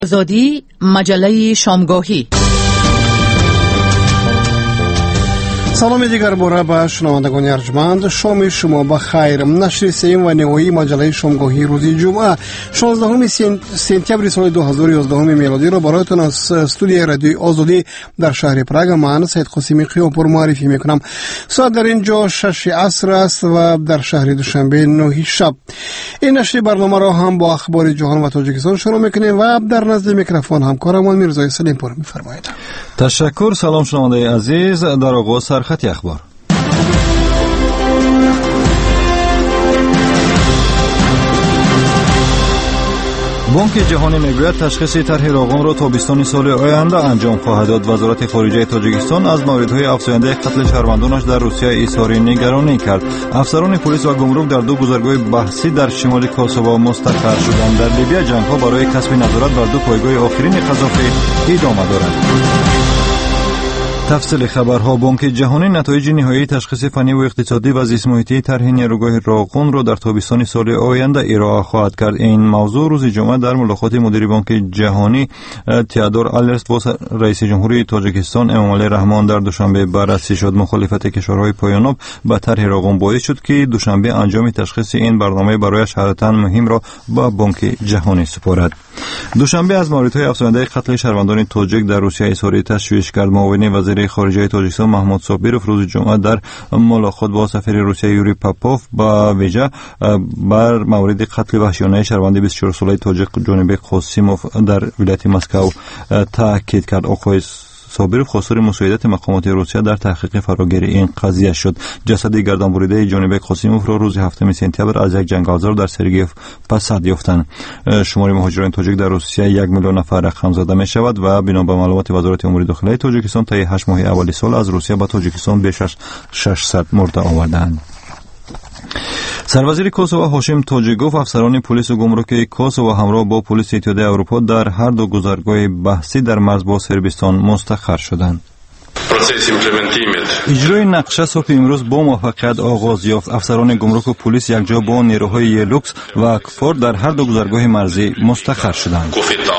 آزادی مجله شامگاهی. سلام دیگر باره به شنوندگان ارجمند، شام شما بخیر. نشر سوم و نهایی مجله شامگاهی روز جمعه 16 سپتامبر سال 2011 میلادی را برایتان از استودیوی رادیوی آزادی در شهر پراگ من سید قاسمی قیاپور معرفی میکنم. ساعت در اینجا 6 عصر است و در شهر دوشنبه 9 شب. این نشر برنامه را هم با اخبار جهان و تاجیکستان شروع میکنیم و در نزد میکروفون همکارم میرزا سلیم پور میفرمایید. تشکر. سلام شنونده عزیز. در آغاز سرخط اخبار. بانک جهانی میگوید تشخیص طرح راغون را تابستان سال آینده انجام خواهد داد. وزارت خارجه تاجیکستان از موردهای افزاینده قتل شهروندانش در روسیه اظهار نگرانی کرد. افسران پلیس و گمرک در دو گذرگاه بحثی در شمال کوسوو مستقر شدند. در لیبیا جنگ‌ها برای کسب نظارت بر دو پایگاه آخرین قذافی ادامه دارد. تفصیل خبرها. بانک جهانی نتایج نهایی تشخیص فنی و اقتصادی و زیست محیطی طرح نیروگاه راغون را در تابستان سال آینده ارائه خواهد کرد. این موضوع روز جمعه در ملاقات مدیر بانک جهانی تئودور آلرس با رئیس جمهوری تاجیکستان امامعلی رحمان در دوشنبه بررسی شد. مخالفت کشورهای پایاناب به طرح راغون باعث شد که دوشنبه انجام تشخیص این برنامه برای شهرتن مهم را به بانک جهانی سپارد. دوشنبه از موردهای افزاینده قتل شهروندان تاجیک در روسیه اظهار تشویش کرد. معاون وزیر خارجه تاجیکستان محمود صابرов روز جمعه در ملاقات با سفیر روسیه یوری پاپوف با ویژه بر مورد قتل وحشیانه شهروند 24 ساله تاجیک جانبک قاسیموف در ولایت مسکو تاکید کرد. آقای صابرов خواستار مساعدت مقامات روسیه در تحقیق فراگیری این قضیه شد. جسد گردنبریده جانبک قاسیموف را روز 7 سپتامبر از یک جنگاوزار در سرگیف پسند یافتند. شمار مهاجران تاجیک در روسیه 1 میلیون نفر رقم زده می شود و بنا به معلومات وزارت امور داخلی تاجیکستان تا 8 ماه اول سال از روسیه به تاجیکستان بیش از 600 مرده آوردند. سروزیر کوسوو هاشم تاجیگوف افسران پلیس و گمرک کوسوو همراه با پلیس اتحادیه اروپا در هر دو گذرگاه بحثی در مرز با صربستان مستقر شدند. اجرای نقشه صبح امروز با موفقیت آغاز یافت. افسران گمرک و پلیس یکجا با نیروهای یلوکس و کفار در هر دو گذرگاه مرزی مستقر شدند.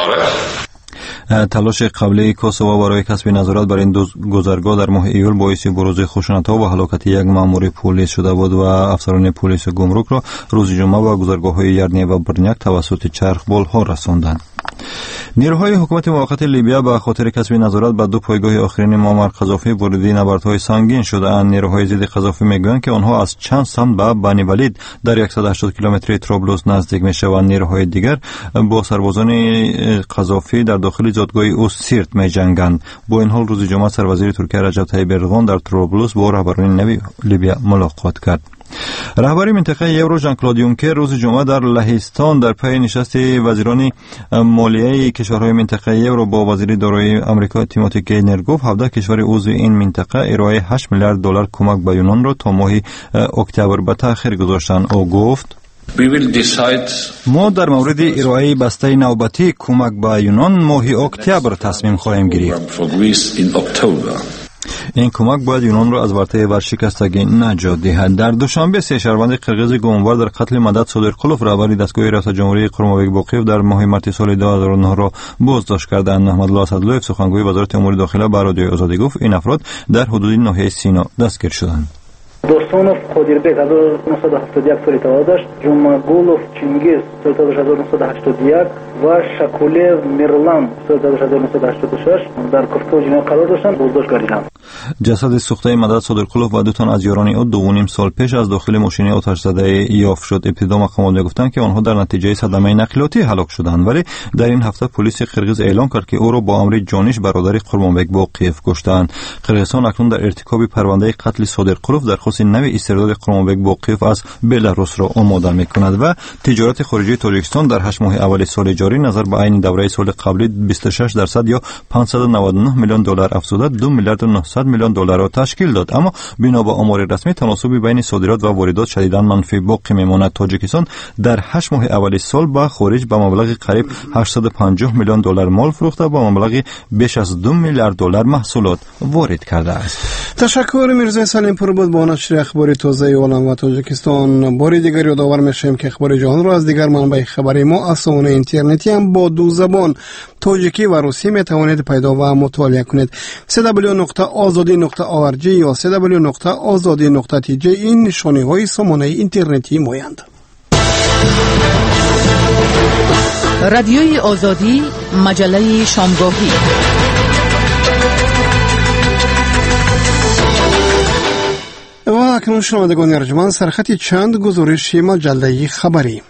تلاش قبلی کوسوو برای کسب نظارت بر این دو گذرگاه در ماه ایول باعث بروز خشونت‌ها و هلاکت یک مأمور پلیس شده بود و افسران پلیس گمرک را روز جمعه به گذرگاه‌های یرنی و برنیک توسط چرخ بالها رساندند. نیروهای حکومت موقت لیبیا به خاطر کسب نظارت بر دو پایگاه آخرین معمر قذافی وارد نبردهای سنگین شدند. نیروهای ضد قذافی میگویند که آنها از چند سمت به بنی ولید در 180 کیلومتری طرابلس نزدیک میشوند. نیروهای دیگر با سربازان قذافی در داخل زادگاه او سیرت میجنگند. با این حال روز جمعه سروزیر ترکیه رجب طیب اردوغان در طرابلس با رهبران نوی لیبیا ملاقات کرد. رهبر منطقه یورو ژان کلود یونکر روز جمعه در لهستان در پی نشست وزیران مالیه کشورهای منطقه یورو با وزیر دارایی آمریکا تیموتی گینر گفت 17 کشور عضو این منطقه ارائه 8 میلیارد دلار کمک به یونان را تا ماه اکتبر به تأخیر گذاشتند. او گفت ما در مورد ارائه بسته نوبتی کمک به یونان ماه اکتبر تصمیم خواهیم گرفت. این کمک باید یونان را از ورطه ورشکستگی نجات دهد. در دوشنبه 3 شهروند قرقیز گمانبر در قتل مدد صادقلوف رهبر دستگاه ریاست جمهوری قرمابک باقیف در ماه مارس سال 2009 را بازداشت کردند. احمدالله اسداللهیف سخنگوی وزارت امور داخلی به رادیوی آزادی گفت این افراد در حدود ناحیه سینا دستگیر شدند. دوستانов قادربек 1971 سال تولد داشت، جمعگولов چینگیز سال 1981 و شکولев میرلان سال 1986 در کفتار جنایی قرار داشتند بازداشت گردیدند. جسد سوخته مدد صادقلوف و 2 تن از یاران او 2.5 سال پیش از داخل ماشین آتش زده یافت شد. ابتدا مقامات میگفتند که آنها در نتیجه صدمه نقلیاتی هلاک شدند، ولی در این هفته پلیس قرقیز اعلام کرد که او را با امر جانش برادر قرمانبک باقیف کشتند. قرقیزستان اکنون در ارتکاب پرونده قتل صادقلوف درخواست نوی استرداد قرمانبک باقیف از بلاروس را آماده میکند و تجارت خارجی تاجیکستان در 8 ماه اول سال جاری نظر به عین دوره سال قبلی 26% یا 599 میلیون دلار افزوده 2 میلیارد و 900 میلیون دلار را تشکیل داد. اما بنا به آمار رسمی تناسب بین صادرات و واردات شدیداً منفی باقی میماند. تاجیکستان در 8 ماه اول سال به خارج به مبلغ قریب 850 میلیون دلار مال فروخته و به مبلغ بیش از 2 میلیارد دلار محصولات وارد کرده است. تشکر میرزا سلیم پور بود با نشر اخبار تازه عالم و تاجیکستان. بار دیگر یادآور میشیم که اخبار جهان را از دیگر منابع خبری ما از سامانه اینترنتی هم با دو زبان تاجیکی و روسی میتوانید پیدا و مطالعه کنید. www.azadi.org یا www.azadi.tj این نشانه های سامانه اینترنتی مایند. رادیوی آزادی، مجله شامگاهی. و اکنون شنوندگان ارجمند سرخط چند گزارش مجله خبری.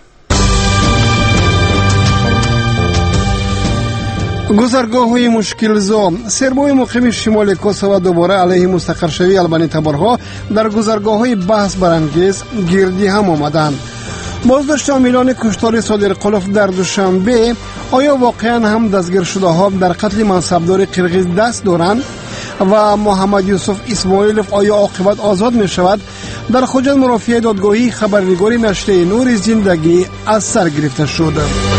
گذرگاه‌های مشکل زا. سربای مقیم شمال کوسوو دوباره علیه مستقر شوی البانی تبارها در گذرگاه‌های بحث برانگیز گردی هم آمدند. بازداشت عاملان کشتار صادر قلف در دوشنبه، آیا واقعا هم دستگیر شده ها در قتل منصبدار قرقیز دست دارند و محمد یوسف اسماعیلوف آیا عاقبت آزاد می شود؟ در خوجند مرافعه دادگاهی خبرنگاری نشریه نور زندگی از سر گرفته شد.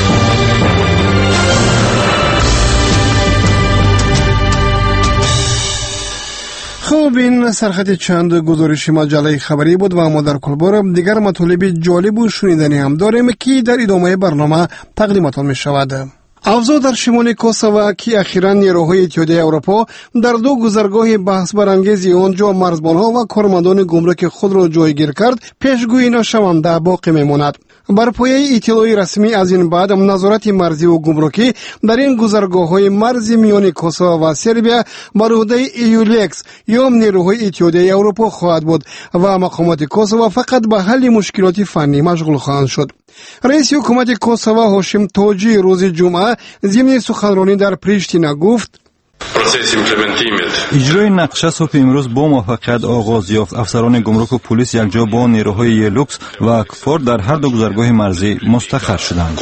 خوب، این سرخط چند گزارش مجله خبری بود و ما در کلبار دیگر مطالب جالب و شنیدنی هم داریم که در ادامه برنامه تقدیمتان می شود. اوضاع در شمال کوسوو که اخیراً نیروهای اتحادیه اروپا در دو گذرگاه بحث برانگیز آنجا مرزبانها و کارمندان گمرک خود را جایگیر کرد پیشگویی نشونده باقی میماند. بر پایه اطلاع رسمی از این بعد نظارت مرزی و گمرکی در این گذرگاه‌های مرزی میان کوسوو و سربیا بر عهده ایولکس یا نیروهای اتحادیه اروپا خواهد بود و مقامات کوسوو فقط به حل مشکلات فنی مشغول خواهند شد. رئیس حکومت کوسوو هاشم تاجی روز جمعه ضمن سخنرانی در پریشتینا گفت: اجرای نقشه صبح امروز با موفقیت آغاز یافت. افسران گمرک و پلیس یکجا با نیروهای یلوکس و کفار در هر دو گذرگاه مرزی مستقر شدند.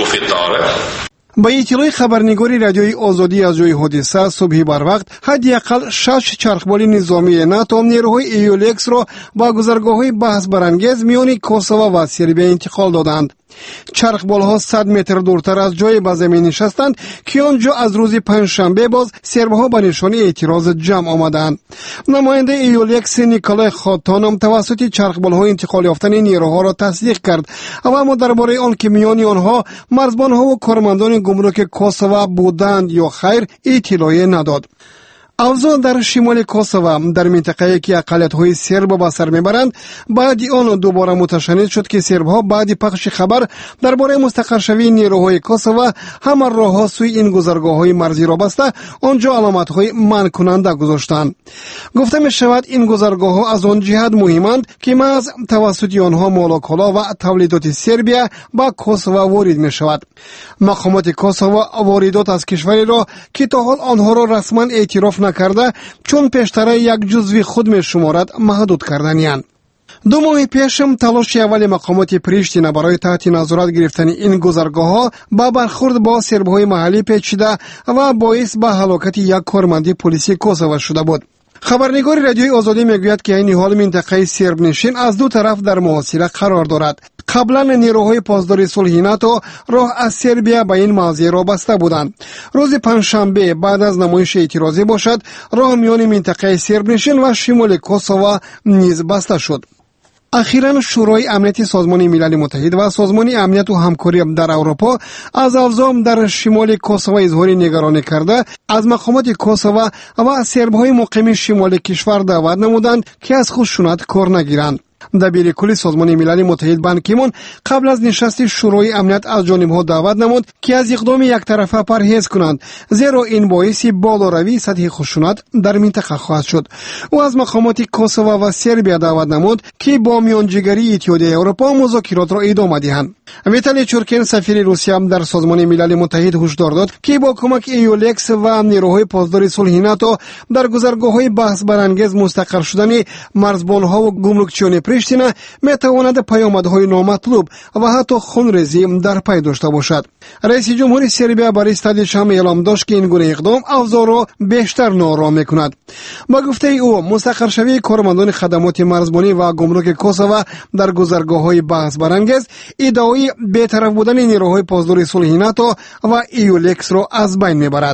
با اطلاع خبرنگاری رادیوی آزادی از جای حادثه صبح بر وقت حداقل 6 چرخبال نظامی ناتو نیروهای ایولکس را با گذرگاه‌های بحث برانگیز میان کوسوو و سربیا انتقال دادند. چرخبال‌ها 100 متر دورتر از جای به زمین نشستند که آنجا از روز پنجشنبه باز سرباها به نشانه اعتراض جمع آمدند. نماینده ایولکس نیکولای خاتانم توسط چرخبال‌ها انتقال یافتن نیروها را تصدیق کرد و اما درباره آن که میان آنها مرزبان‌ها و کارمندان گمرک کوسوو بودند یا خیر اطلاعی نداد. اوضاع در شمال کوسوو در منطقه‌ای که اقلیت‌های سرب به سر میبرند بعد آن دوباره متشنج شد که سرب‌ها بعد پخش خبر درباره مستقر شوی نیروهای کوسوو همه راه‌ها سوی این گذرگاه‌های مرزی را بسته آنجا علامت‌های منع کننده گذاشتند. گفته می‌شود این گذرگاه‌ها از آن جهت مهمند که محض توسط آنها مال و کالا و تولیدات سربیا به کوسوو وارد می‌شود. مقامات کوسوو واردات از کشوری را که تا حال آنها را رسما اعتراف نکرده چون پیشتر یک جزوی خود می شمارد محدود کردنیان. 2 ماه پیشم تلاش اول مقامات پریشتینا برای تحت نظارت گرفتن این گذرگاه‌ها با برخورد با سربهای محلی پیچیده و باعث به هلاکت یک کارمند پلیسی کوسوو شده بود. خبرنگار رادیوی آزادی میگوید که این حال منطقه سرب نشین از دو طرف در محاصره قرار دارد. قبلا نیروهای پاسداری صلح ناتو راه از سربیا به این موضع را بسته بودند. روز پنجشنبه بعد از نمایش اعتراضی باشد راه میان منطقه سرب نشین و شمال کوسوو نیز بسته شد. اخیراً شورای امنیت سازمان ملل متحد و سازمان امنیت و همکاری در اروپا از اوضاع در شمال کوسوو اظهار نگرانی کرده از مقامات کوسوو و سربهای مقیم شمال کشور دعوت نمودند که از خشونت کار نگیرند. دبیر کل سازمان ملل متحد بان کی مون قبل از نشست شورای امنیت از جانب‌ها دعوت نمود که از اقدام یک طرفه پرهیز کنند زیرا این باعث بالاروی سطح خشونت در منطقه خواهد شد. او از مقامات کوسوو و سربیا دعوت نمود که با میانجیگری اتحادیه اروپا مذاکرات را ادامه دهند. ویتالی چورکین سفیر روسیه در سازمان ملل متحد هشدار داد که با کمک ایولکس و نیروهای پاسداری صلح ناتو در گذرگاه‌های بحث برانگیز مستقر شدن مرزبان‌ها و گمرکچیان پریشتینا میتواند پیامدهای نامطلوب و حتی خونریزی در پی داشته باشد. رئیس جمهور سربیا برای استادیش هم اعلام داشت که این گونه اقدام اوضاع را بیشتر ناآرام میکند. با گفته او مستقر شوی کارمندان خدمات مرزبانی و گمرک کوسوو در گذرگاه‌های بحث برانگیز ادعای بی‌طرف بودن نیروهای پاسداری صلح ناتو و ایولکس را از بین میبرد.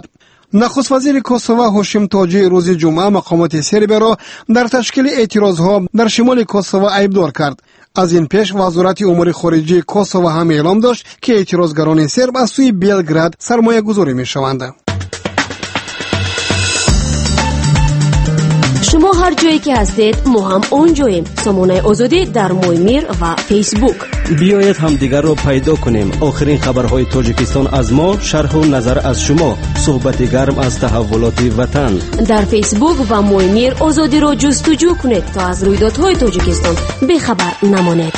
نخست وزیر کوسوو هاشم تاجی روز جمعه مقامات سربیا را در تشکیل اعتراضها در شمال کوسوو ایبدار کرد. از این پیش وزارت امور خارجه کوسوو هم اعلام داشت که اعتراضگران سرب از سوی بلگراد سرمایه گذاری می شوند. شما هر جایی که هستید ما هم اونجاییم. سامانه آزادی در مویمیر و فیسبوک. بیایید هم دیگر رو پیدا کنیم. آخرین خبرهای تاجیکستان از ما، شرح و نظر از شما، صحبت گرم از تحولات وطن. در فیسبوک و مویمیر آزادی رو جستجو کنید تا از رویدادهای تاجیکستان بخبر نمانید.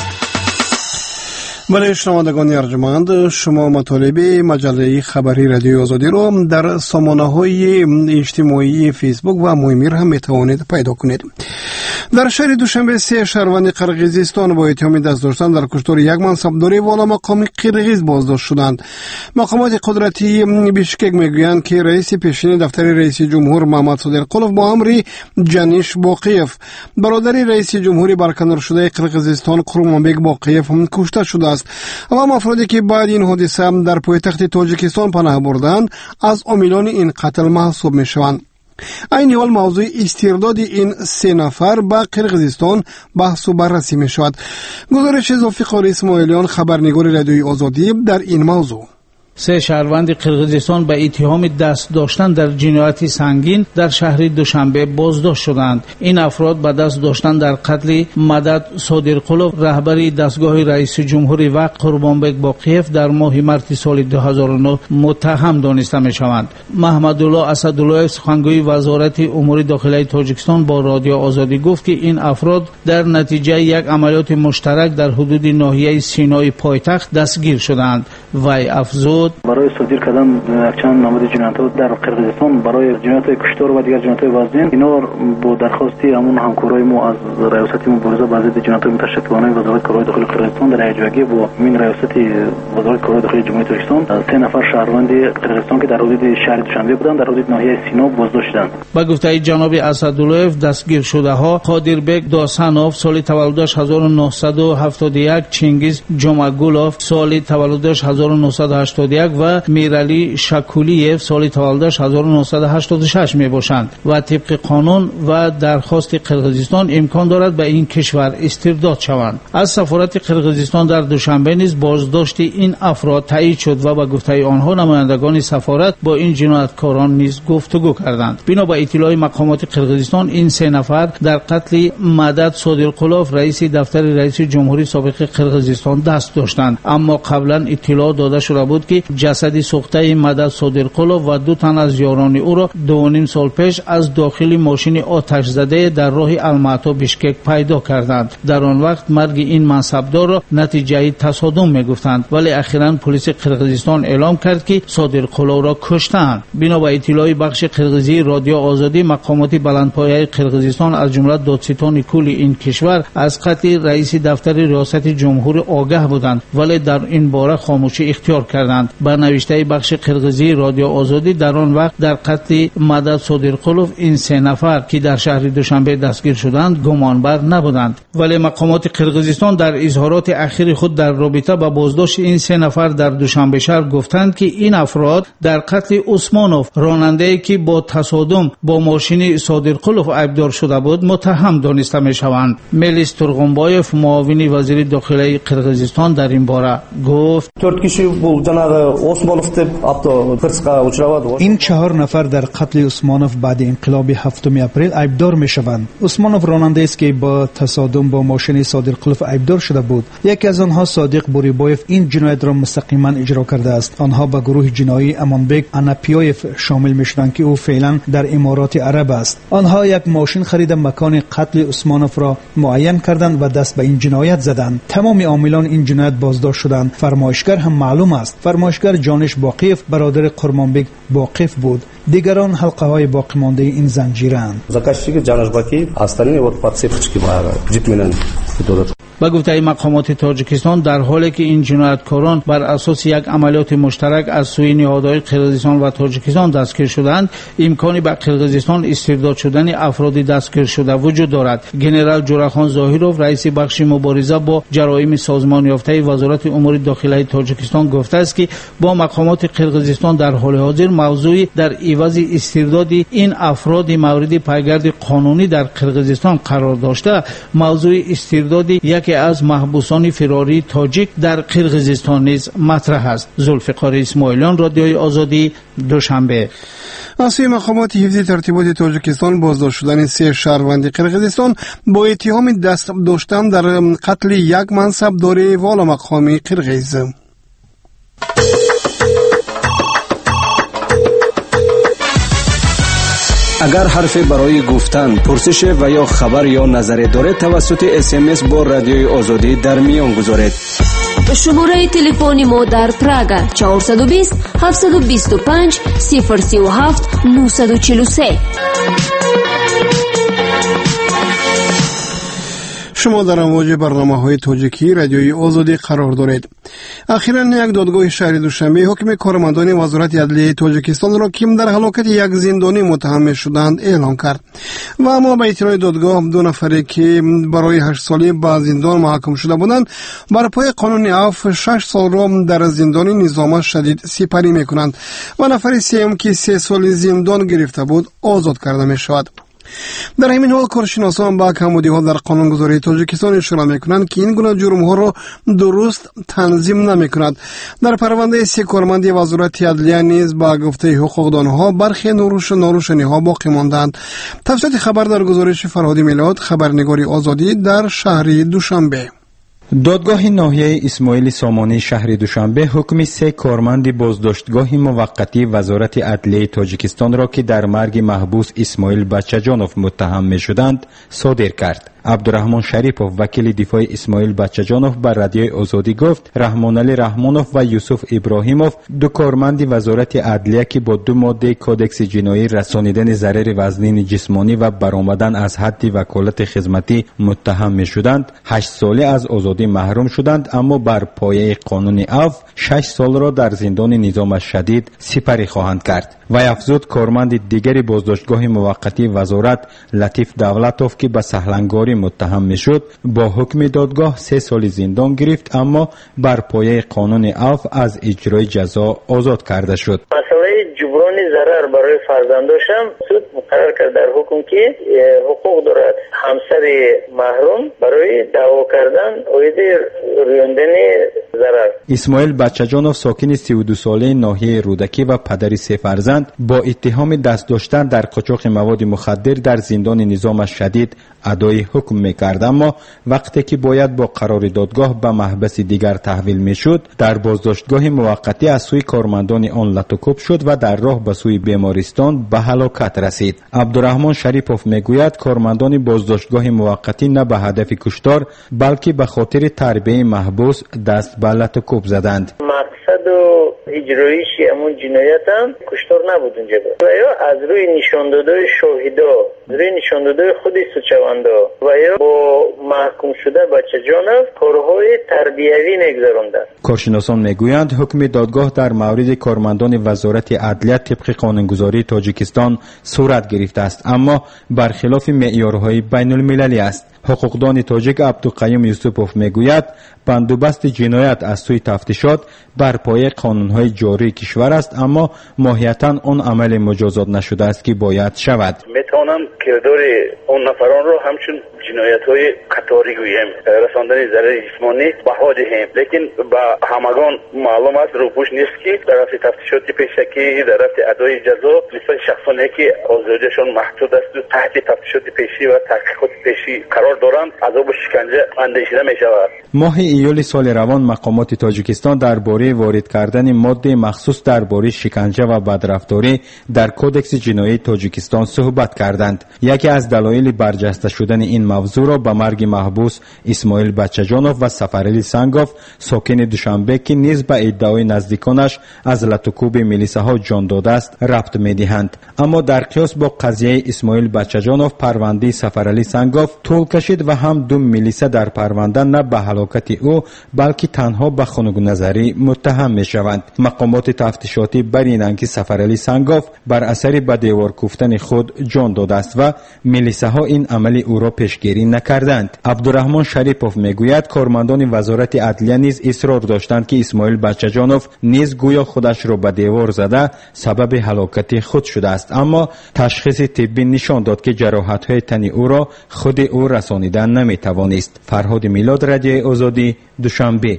برای شنوندگان ارجمند، شما مطالب مجله خبری رادیوی آزادی رو در سامانه‌های اجتماعی فیسبوک و مویمیر هم میتوانید پیدا کنید. در شهر دوشنبه 3 شهروند قرقیزستان با اتهام دست داشتن در کشتار یک منصبدار والا مقام قرقیز بازداشت شدند. مقامات قدرتی بیشکک میگویند که رئیس پیشین دفتر رئیس جمهور محمد صادق قلوف با امر جانیش باقیف، برادر رئیس جمهوری برکنار شده قرقیزستان قرمانبک باقیف هم کشته شده است. اما افرادی که بعد این حادثه در پایتخت تاجیکستان پناه بردند از عاملان این قتل محسوب میشوند. این حال موضوع استرداد این 3 نفر به قرقیزستان بحث و بررسی می شود. گزارش ذوالفقار اسماعیلیان، خبرنگار رادیوی آزادی، در این موضوع. 3 شهروند قرقیزستان به اتهام دست داشتن در جنایت سنگین در شهر دوشنبه بازداشت شدند. این افراد به دست داشتن در قتل مدد صادق‌قلوف، رهبر دستگاه رئیس جمهوری وقت قربانبک باقیف در ماه مارس سال 2009 متهم دانسته می‌شوند. محمدالله اسدالله، سخنگوی وزارت امور داخلی تاجیکستان، با رادیو آزادی گفت که این افراد در نتیجه یک عملیات مشترک در حدود ناحیه سینای پایتخت دستگیر شدند. وی افزود: برای صادر کردن چند نماد جنایت‌ها در قرقیزستان برای جنایت کشتار و دیگر جنایت وزین، اینا با درخواستی همون همکارای ما از ریاست مبارزه با ضد جنایت متشکلانه وزارت کارهای داخلی قرقیزستان در اجراگی با این ریاست وزارت کارهای داخلی جمهوری تاجیکستان 3 نفر شهروند قرقیزستان که در حدود شهر دوشنبه بودند در حدود ناحیه سینا بازداشت شدند. با گفته جناب اسدالله، دستگیر شده ها قادربک داسانوف سال تولدش 1971، چینگیز جمعگولوف سال تولدش 1981 و میرالی شکولیف سال تولدش 1986 می باشند و طبق قانون و درخواست قرقیزستان امکان دارد به این کشور استرداد شوند. از سفارت قرقیزستان در دوشنبه نیز بازداشت این افراد تایید شد و با گفته آنها نمایندگان سفارت با این جنایتکاران نیز گفتگو کردند. بنا به اطلاع مقامات قرقیزستان، این 3 نفر در قتل مدد صادق‌قلوف، رئیس دفتر رئیس جمهوری سابق قرقیزستان دست داشتند، اما قبلا اطلاع داده شده بود که جسد سوخته مدد صادق‌قلوف و 2 تن از یاران او را 2.5 سال پیش از داخل ماشین آتش زده در راه الماتا بیشکک پیدا کردند. در آن وقت مرگ این منصبدار را نتیجه تصادم میگفتند، ولی اخیراً پلیس قرقیزستان اعلام کرد که صادق‌قلوف را کشتند. بنا به اطلاع بخش قرقیزی رادیو آزادی، مقامات بلندپایه قرقیزستان از جمله دادستان کل این کشور از قتل رئیس دفتر ریاست جمهوری آگاه بودند، ولی در این باره خاموشی اختیار کردند. با نوشته بخش قرقیزی رادیو آزادی، در آن وقت در قتل مدد صادق‌قلوف این 3 نفر که در شهر دوشنبه دستگیر شدند گمانبر نبودند، ولی مقامات قرقیزستان در اظهارات اخیر خود در رابطه با بازداشت این 3 نفر در دوشنبه شهر گفتند که این افراد در قتل عثمانوف، راننده‌ای که با تصادم با ماشین صادق‌قلوف ایبدار شده بود، متهم دانسته می‌شوند. ملیس تورغونبایف، معاون وزیر داخلی قرقیزستان، در این باره گفت: این 4 نفر در قتل عثمانوف بعد انقلاب 7 اپریل ایبدار می‌شوند. عثمانوف راننده است که با تصادم با ماشین صادق‌قلوف ایبدار شده بود. یکی از آنها صادق بوریبایف این جنایت را مستقیما اجرا کرده است. آنها به گروه جنایی امانبک اناپیایف شامل می‌شوند که او فعلا در امارات عرب است. آنها یک ماشین خرید مکان قتل عثمانوف را معین کردند و دست به این جنایت زدند. تمام عاملان این جنایت بازداشت شدند. فرمایشگر هم معلوم است. فرمایشگر جانش باقیف برادر قرمانبک باقیف بود. دیگران حلقه های باقی مانده این زنجیرند. با گفته مقامات تاجیکستان در حالی که این جنایتکاران بر اساس یک عملیات مشترک از سوی نهادهای قرقیزستان و تاجیکستان دستگیر شدند، امکانی به قرقیزستان استرداد شدن افراد دستگیر شده وجود دارد. گنرال جورخان ظاهیروف رئیس بخش مبارزه با جرایم سازمان یافته وزارت امور داخلی تاجیکستان گفته است که با مقامات قرقیزستان در حال حاضر موضوع در عوض استرداد این افراد مورد پیگرد قانونی در قرقیزستان قرار داشته، موضوع استرداد یکی از محبوسان فراری تاجیک در قرقیزستان نیز مطرح است. ذوالفقار اسماعیلیان، رادیوی آزادی، دوشنبه. از سوی مقامات حفظی ترتیبات تاجیکستان بازداشت شدن 3 شهروند قرقیزستان با اتهام دست داشتن در قتل یک منصبدار والا مقامی قرقیز. اگر حرفی برای گفتن، پرسش و یا خبر یا نظری دارید توسط SMS با رادیوی آزادی در میان گذارید. شماره تلفن ما در پراگ 420 725 037 943. شما در امواج برنامه‌های تاجیکی رادیوی آزادی قرار دارید. اخیراً یک دادگاه شهر دوشنبه حکم کارمندان وزارت عدلیه تاجیکستان را که در هلاکت یک زندانی متهم شدند اعلام کرد. و اما به اطلاع دادگاه 2 نفری که برای 8 سالی به زندان محکوم شده بودند بر پای قانون عفو 6 سال را در زندان نظام شدید سپری می‌کنند و نفر سوم که 3 سال زندان گرفته بود آزاد کرده می‌شود. در همین حال کارشناسان با کمبودی‌ها در قانونگذاری تاجیکستان اشاره می‌کنند که این گونه جرم‌ها را درست تنظیم نمی‌کند. در پرونده 3 کارمند وزارت عدلیه نیز با گفته حقوقدانها برخی ناروشنی‌ها باقی ماندند. تفصیل خبر در گزارش فرهادی میلاد، خبرنگاری آزادی در شهر دوشنبه. دادگاه ناحیه اسماعیل سامانی شهر دوشنبه حکم 3 کارمند بازداشتگاه موقتی وزارت عدلیه تاجیکستان را که در مرگ محبوس اسماعیل بچه‌جانوف متهم می‌شدند صادر کرد. عبدالرحمن شریپوف وکیل دفاع اسماعیل بچه‌جانوف بر رادیوی آزادی گفت رحمان علی رحمانوف و یوسف ابراهیموف 2 کارمند وزارت عدلیه که با 2 ماده کودکس جنایی رسانیدن ضرر وزنی جسمانی و برآمدن از حد وکالت خدمتی متهم می‌شدند 8 ساله از آزادی محروم شدند، اما بر پایه قانون عفو 6 سال را در زندان نظام شدید سپری خواهند کرد. و افزود کارمند دیگری بازداشتگاه موقتی وزارت لطیف دولتوف که به سهلنگاری متهم میشد با حکم دادگاه 3 سال زندان گرفت، اما بر پایه قانون عفو از اجرای جزا آزاد کرده شد. مسئله جبران ضرر برای فرزنداشم سود مقرر کرد در حکم که حقوق دارد همسر محروم برای دعوا کردن اوید رویاندن ضرر. اسماعیل بچه‌جانوف ساکن 32 ساله ناحیه رودکی و پدر 3 فرزند با اتهام دست داشتن در قاچاق مواد مخدر در زندان نظام شدید ادای حکم می‌کرد، اما وقتی که باید با قرار دادگاه به محبس دیگر تحویل می‌شد در بازداشتگاه موقتی از سوی کارمندان آن لطوکوب شد و در راه به سوی بیمارستان به هلاکت رسید. عبدالرحمن شریپوف میگوید کارمندان بازداشتگاه موقتی نه به هدف کشتار بلکه به خاطر تربیت محبوس دست به لطوکوب زدند. مقصد و اجرایش همون جنایت هم کشتار نبود اونجا و یا از روی نشان داده شاهدا، روی نشان داده خود سوچوندا و یا با محکوم شده بچه‌جانوف کارهای تربیوی نگذراندند. کارشناسان میگویند حکم دادگاه در مورد کارمندان وزارت عدلیه طبق قانونگذاری تاجیکستان صورت گرفته است، اما برخلاف معیارهای بین المللی است. حقوقدان تاجیک عبدالقیوم یوسفوف میگوید بندوبست جنایت از سوی تفتیشات بر پایه قانونهای جاری کشور است، اما ماهیتاً آن عمل مجازات نشده است که باید شود. میتوانم کردار اون نفران را همچون جنایت‌های قطاری گویم، رساندن ضرر جسمانی بها دهیم، لیکن با همگان معلوم است روپوش نیست که طرف تفتیشات پیشکی طرف ادای جزا نسبت شخصانی که آزادیشان محدود است و تحت تفتیشات پیشی و تحقیقات پیشی قرار دارند عذاب و شکنجه اندیشیده می شود. ماه ایول سال روان مقامات تاجیکستان درباره وارد کردن ماد ماده مخصوص درباره شکنجه و بدرفتاری در کودکس جنایی تاجیکستان صحبت کردند. یکی از دلایل برجسته شدن این موضوع را به مرگ محبوس اسماعیل بچه‌جانوف و سفرعلی سنگوف ساکن دوشنبه که نیز به ادعای نزدیکانش از لطوکوب میلیساها جان داده است ربط می‌دهند. اما در قیاس با قضیه اسماعیل بچه‌جانوف پرونده سفرعلی سنگوف طول کشید و هم دو میلیسا در پرونده نه به هلاکت او بلکه تنها به خنک نظری متهم می‌شوند. مقامات تفتیشاتی برینند که سفرعلی سنگوف بر اثر به دیوار کوفتن خود جان داده است و میلیساها این عمل او را پیشگیری نکردند. عبدالرحمن شریپوف میگوید کارمندان وزارت عدلیه نیز اصرار داشتند که اسماعیل بچه‌جانوف نیز گویا خودش را به دیوار زده سبب هلاکت خود شده است، اما تشخیص طبی نشان داد که جراحت‌های تن او را خود او رسانیدن نمی‌توانست. فرهاد میلاد، رادیوی آزادی، دوشنبه.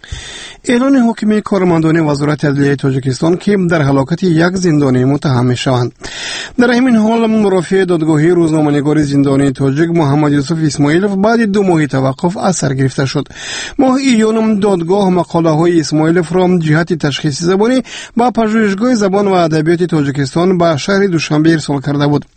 اعلان حکم کارمندان وزارت عدلیه تاجیکستان که در هلاکت یک زندانی متهم شوند. در همین حال مرافع دادگاهی روزنامه‌نگار زندانی تاجیک محمد یوسف اسماعیلوف بعد 2 ماه توقف از سر گرفته شد. ماه ایون دادگاه مقاله‌های اسماعیلوف را جهت تشخیص زبانی با پژوهشگاه زبان و ادبیات تاجیکستان به شهر دوشنبه ارسال کرده بود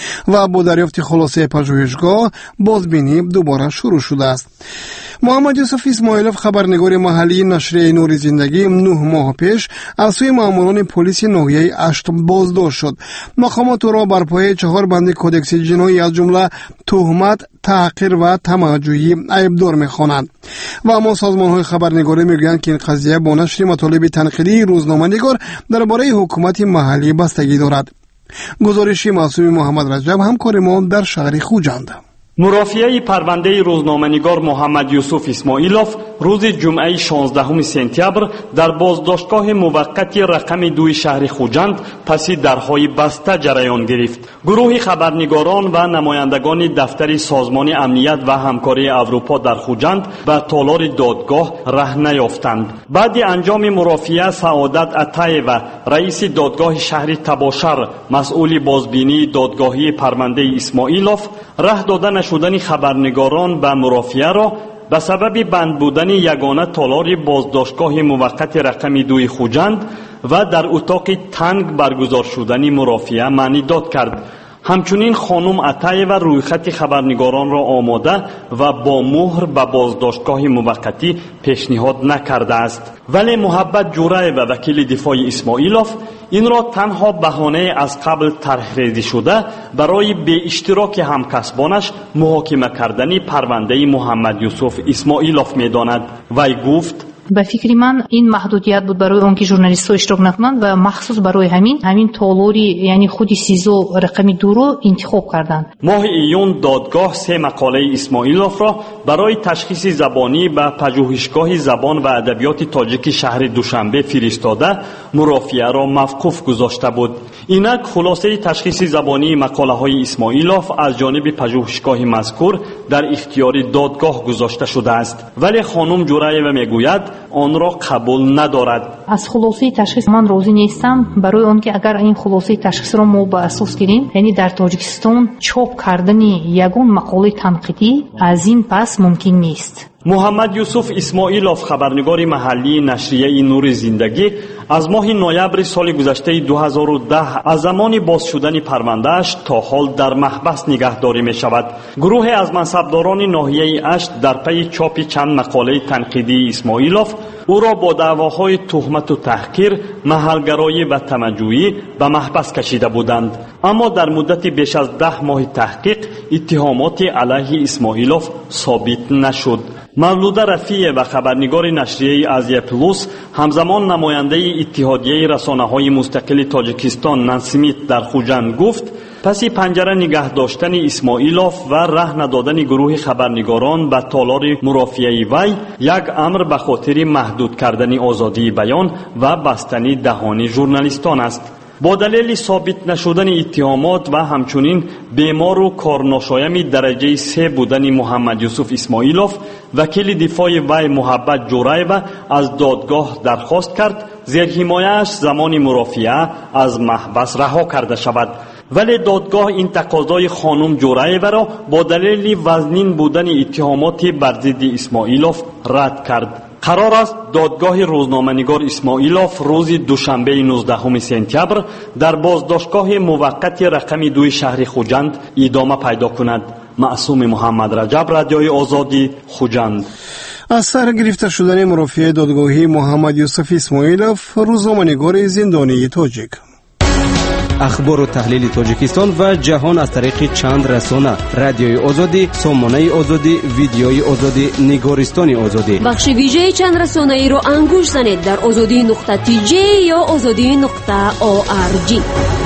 و با دریافت خلاصه پژوهشگاه بازبینی دوباره شروع شده است. محمد یوسف اسماعیلوف خبرنگار محلی نشریه نور زندگی 9 ماه پیش از سوی ماموران پلیس ناحیه اشت بازداشت شد. مقامات او را بر پایه 4 بند کودکس جنایی از جمله تهمت، تحقیر و طمع‌جویی عیبدار می‌خوانند. و اما سازمان‌های خبرنگاری می‌گویند که این قضیه با نشر مطالب تنقیدی روزنامه‌نگار درباره حکومت محلی بستگی دارد. گزارشی معصوم محمد رجب همکار ما در شهر خوجند. مرافعه پرونده روزنامه‌نگار محمد یوسف اسماعیلوف روز جمعه 16 سپتامبر در بازداشتگاه موقت رقم 2 شهر خوجند پس درهای بسته جریان گرفت. گروه خبرنگاران و نمایندگان دفتر سازمان امنیت و همکاری اروپا در خوجند به تالار دادگاه ره نیافتند. بعد انجام مرافعه سعادت عطایeva رئیس دادگاه شهر تباشر مسئول بازبینی دادگاهی پرونده اسماعیلوف ره دادن شدن خبرنگاران به مرافعه را به سبب بند بودن یگانه تالار بازداشتگاه موقت رقم 2 خوجند و در اتاق تنگ برگزار شدن مرافعه معنی داد کرد. همچنین خانم عطایeva رویخط خبرنگاران را آماده و با مهر به بازداشتگاه موقتی پیشنهاد نکرده است. ولی محبت جورایeva وکیل دفاع اسماعیلوف این را تنها بهانه از قبل طرحریزی شده برای به اشتراک همکسبانش محاکمه کردن پرونده محمد یوسف اسماعیلوف می‌داند. وی گفت به فکر من این محدودیت بود برای اون که ژورنالیست‌ها اشتراک نکنند و مخصوص برای همین تالاری یعنی خود سیزو رقم 2 رو انتخاب کردند. ماه ایون دادگاه 3 مقاله اسماعیلوف را برای تشخیص زبانی به پژوهشگاه زبان و ادبیات تاجیک شهر دوشنبه فرستاده مرافعه را موقوف گذاشته بود. اینک خلاصه تشخیص زبانی مقاله‌های اسماعیلوف از جانب پژوهشگاه مذکور در اختیار دادگاه گذاشته شده است. ولی خانم جورایeva میگوید آن را قبول ندارد. از خلاصه تشخیص من راضی نیستم برای آن که اگر این خلاصه تشخیص را ما با اساس گیریم یعنی در تاجیکستان چاپ کردن یگان مقاله تنقیدی از این پس ممکن نیست. محمد یوسف اسماعیلوف خبرنگار محلی نشریه نور زندگی از ماه نوامبر سال گذشته 2010 از زمان باز شدن پرونده‌اش تا حال در محبس نگهداری می شود. گروه از منصبداران ناحیه اشت در پی چاپ چند مقاله تنقیدی اسماعیلوف او را با دعواهای تهمت و تحقیر، محلگرایی و طمع‌جویی به محبس کشیده بودند. اما در مدت بیش از 10 ماه تحقیق اتهامات علیه اسماعیلوف ثابت نشد. مولوده رفیع و خبرنگار نشریه آزیا پلوس همزمان نماینده اتحادیه رسانه‌های مستقل تاجیکستان نانسیمیت در خوجند گفت پس پنجره نگه داشتن اسماعیلوف و ره ندادن گروه خبرنگاران به تالار مرافعه وی یک امر به خاطر محدود کردن آزادی بیان و بستن دهان ژورنالیستان است. با دلیل ثابت نشدن اتهامات و همچنین بیمار و کارناشایم درجه 3 بودن محمد یوسف اسماعیلوف وکیل دفاع وی محبت جورایeva از دادگاه درخواست کرد زیر حمایه‌اش زمان مرافعه از محبس رها کرده شود. ولی دادگاه این تقاضای خانم جورایeva را با دلیل وزنین بودن اتهامات بر ضد اسماعیلوف رد کرد. قرار است دادگاه روزنامه‌نگار اسماعیلوف روز دوشنبه 19 سپتامبر در بازداشتگاه موقت رقم 2 شهر خوجند ادامه پیدا کند. معصوم محمد رجب، رادیوی آزادی، خوجند. از سر گرفته شدن مرافع دادگاهی محمد یوسف اسماعیلوف، روزنامه‌نگار زندانی تاجیک. اخبار و تحلیل تاجیکستان و جهان از طریق چند رسانه: رادیوی آزادی، سامانه آزادی، ویدیوی آزادی، نگارستان آزادی. بخش ویژه چند رسانه ای رو انگوش زنید در azadi.tj یا azadi.org.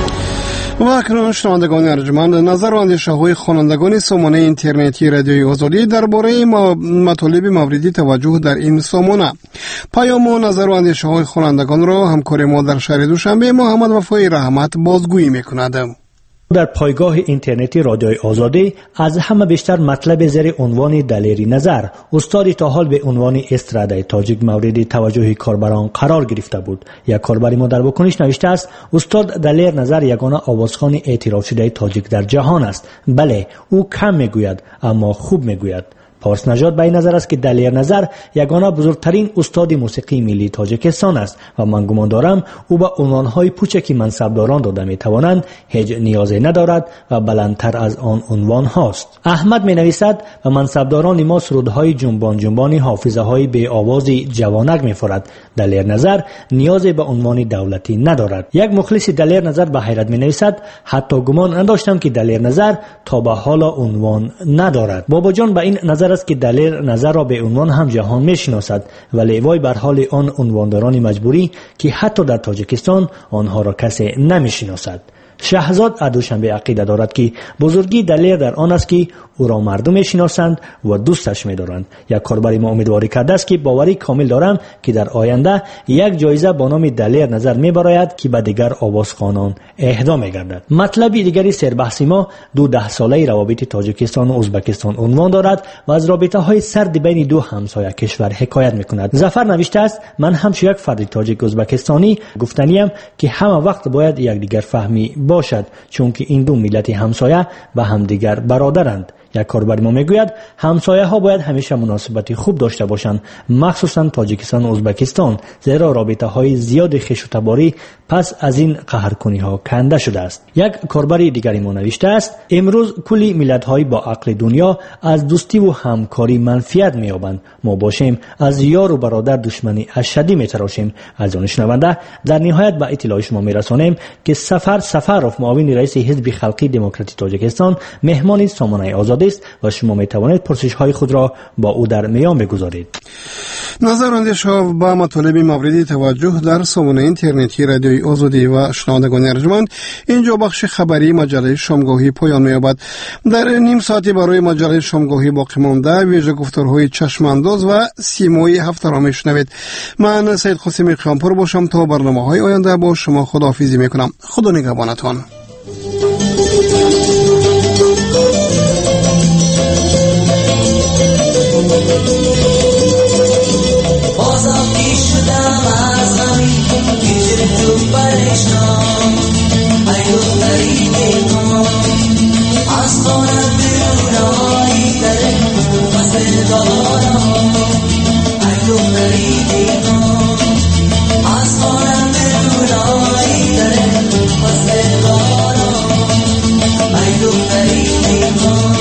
و اکنون شنوندگان ارجمند، نظر و اندیشه های خوانندگان سامانه اینترنتی رادیوی آزادی درباره مطالب موردی توجه در این سامانه. پیام و نظر و اندیشه های خوانندگان را همکار ما در شهر دوشنبه محمد وفای رحمت بازگویی میکند. در پایگاه اینترنتی رادیوی آزادی از همه بیشتر مطلب زیر عنوان دلیری نظر استادی تا حال به عنوان استراده تاجیک مورد توجه کاربران قرار گرفته بود. یک کاربری ما در واکنش نوشته است: استاد دلیر نظر یگانه آوازخوان اعتراف شده تاجیک در جهان است. بله، او کم میگوید اما خوب میگوید. پارس نژاد به این نظر است که دلیر نظر یگانه بزرگترین استاد موسیقی ملی تاجیکستان است و من گمان دارم او به عنوانهای پوچکی منصبداران داده میتوانند هیچ نیازی ندارد و بلندتر از آن عنوان هاست. احمد می نویسد: و منصبداران ما سرودهای جنبان جنبانی حافظه های به آوازی جوانک میفورد. دلیر نظر نیازی به عنوان دولتی ندارد. یک مخلص دلیر نظر به حیرت می نویسد: حتی گمان نداشتم که دلیر نظر تا به حال عنوان ندارد. بابا جان به این نظر است که دلیر نظر را به عنوان هم جهان میشناسد، ولی وای بر حال آن عنوانداران مجبوری که حتی در تاجیکستان آنها را کسی نمیشناسد. شهزاد دوشنبه عقیده دارد که بزرگی دلیر در آن است که او را مردم میشناسند و دوستش می‌دارند. یک کاربری ما امیدواری کرده است که باوری کامل دارم که در آینده یک جایزه با نام دلیر نظر میبراید که به دیگر آوازخوانان اهدا میگردد. مطلب دیگری سربحثی ما 10 ساله روابط تاجیکستان و ازبکستان عنوان دارد و از رابطه‌های سرد بین دو همسایه کشور حکایت می‌کند. ظفر نوشته است: من همچون یک فرد تاجیک ازبکستانی گفتنیم که همه وقت باید یکدیگر فهمی باشد، چون که این دو ملت همسایه و همدیگر برادرند. یک کاربر ما میگوید: همسایه ها باید همیشه مناسبتی خوب داشته باشند، مخصوصا تاجیکستان و ازبکستان، زیرا رابطه های زیاد خویش و تباری پس از این قهرکنی ها کنده شده است. یک کاربر دیگری ما نوشته است: امروز کلی ملت های با عقل دنیا از دوستی و همکاری منفعت مییابند. ما باشیم از یار و برادر دشمنی اشدی میتراشیم. از آن شنونده در نهایت به اطلاع شما میرسانیم که سفرов معاون رئیس حزب خلقی دموکراتی تاجیکستان مهمان سامانه آزادی است و شما می توانید پرسش های خود را با او در میان بگذارید. نظر اندیشه با مطالب موردی توجه در سامانه اینترنتی رادیوی آزادی و شنوندگان ارجمند، اینجا بخش خبری مجله شامگاهی پایان می‌یابد. در نیم ساعتی برای مجله شامگاهی باقی مانده ویژه گفتارهای چشم انداز و سیمای هفته را میشنوید. من سید قاسمی قیامپور باشم تا برنامه‌های آینده با شما خداحافظی میکنم. خدا نگهبانتان. آزادی شدم از زمین هیچ تو پریشان ایو غریب ما از خانه بیرونایی داره واسه دارا ایو غریب ما از خانه بیرونایی داره واسه دارا ایو غریب ما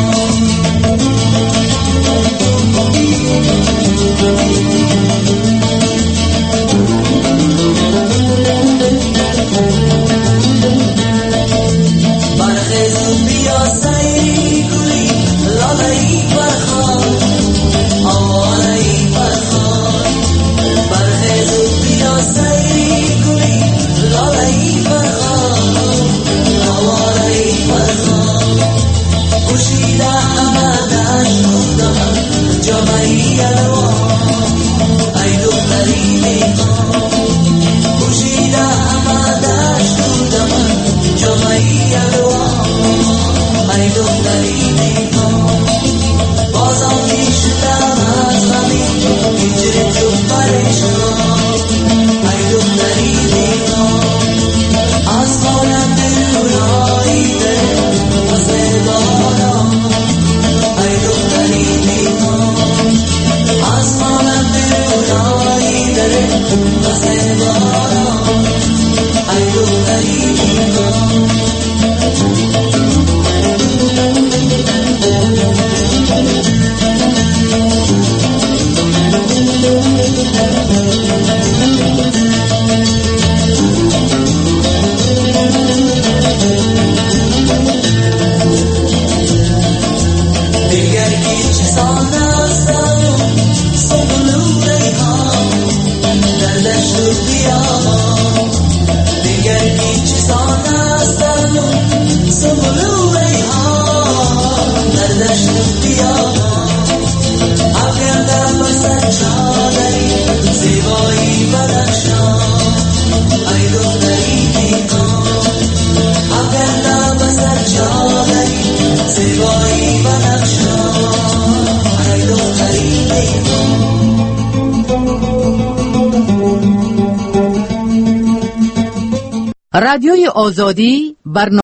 سنبل ریحان در دشت و بیابان افکنده بر چادری زیبایی بدخشان ای دختری پیکان افکنده بر چادری زیبایی بدخشان ای دختری پیکان. رادیوی آزادی برنامه